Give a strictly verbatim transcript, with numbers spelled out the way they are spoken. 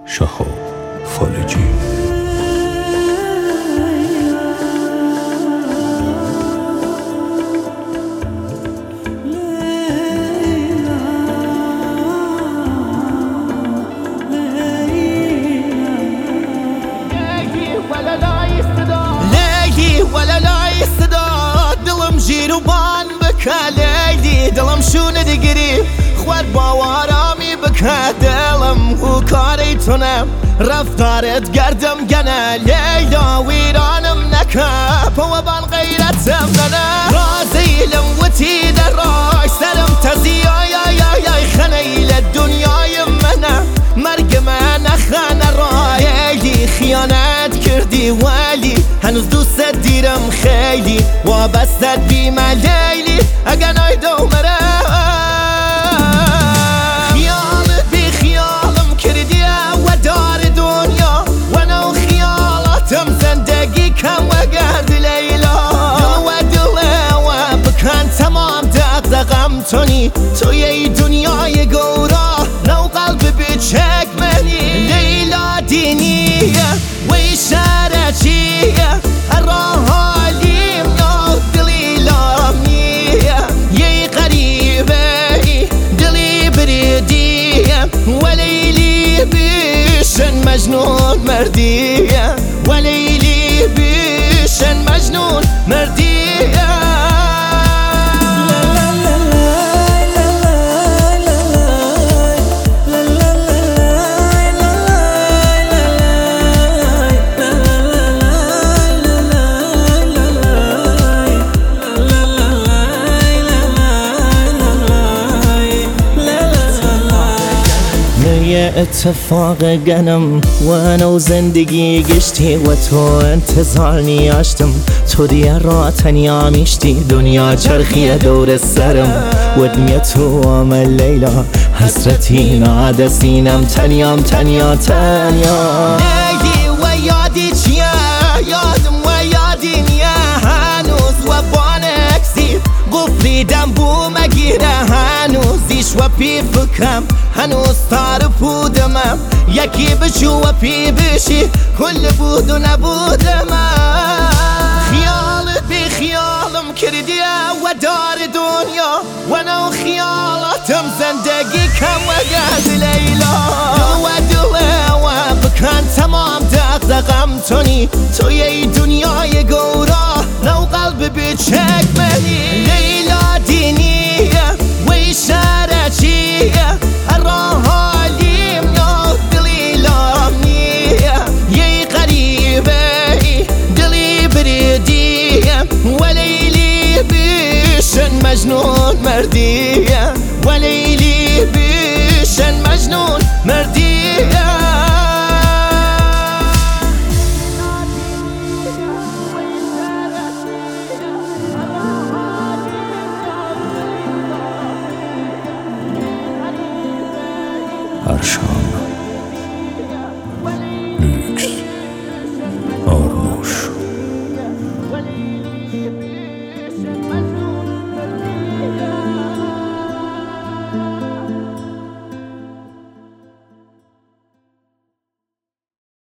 شهاب فالجی. ولا لا يستداد دلم جيروبان بكا ليلي دلم شو ندقري خوار باوارامي بكا دلم هو كاريتونم رفتارت قردم قنا ليلا ويرانم نكاب وبان غيرتم لنا رازي لموتي دراي سلم تزيا يا يا يا خنيل الدنيا يمنا مرق ما نخان رايلي خيانات كردي والي هنوز دوست دیرم خیلی وابستت بیم لیلی اگه نایدو مرم خیالت بی خیالم کردی و دار دنیا و نو خیالاتم زندگی کم و گرد لیلا دل و دل و بکن تمام دقدقم تونی توی ای دنیای گورا نو قلب بچک منی لیلا دینیه و اشارتیه الراهالي منو دلي لامنية يي قريبي دلي بريدية وليلي بيشن مجنون مردية وليلي بيشن مجنون مردية یه اتفاق گنم و انا و زندگی گشتی و تو انتظار نیاشتم تو دیگه را تنیا میشتی دنیا چرخی دور سرم ودنیا تو عمل لیلا حسرتی ناده سینم تنیام تنیا تنیا لیلی و یادی چیه یادم و یادی نیه هنوز و بانکسی قفلیدم بو مگیره هنوزیش و پی فکرم هنوز تار بودمم یکی بشو و پی بشی کل بود و نبودم خیالت بی خیالم کردی و دار دنیا و نو خیالاتم زندگی کم و گرد لیلا دل و دل و بکن تمام دقدقم تونی توی ای دنیای گورا نو قلب بچک منی لیلا دینیه و اشارتیه الراهالي منو دلي لامنية يي قريبي دلي بريدية وليلي بيشن مجنون مردية وليلي بيشن مجنون مردية ارشان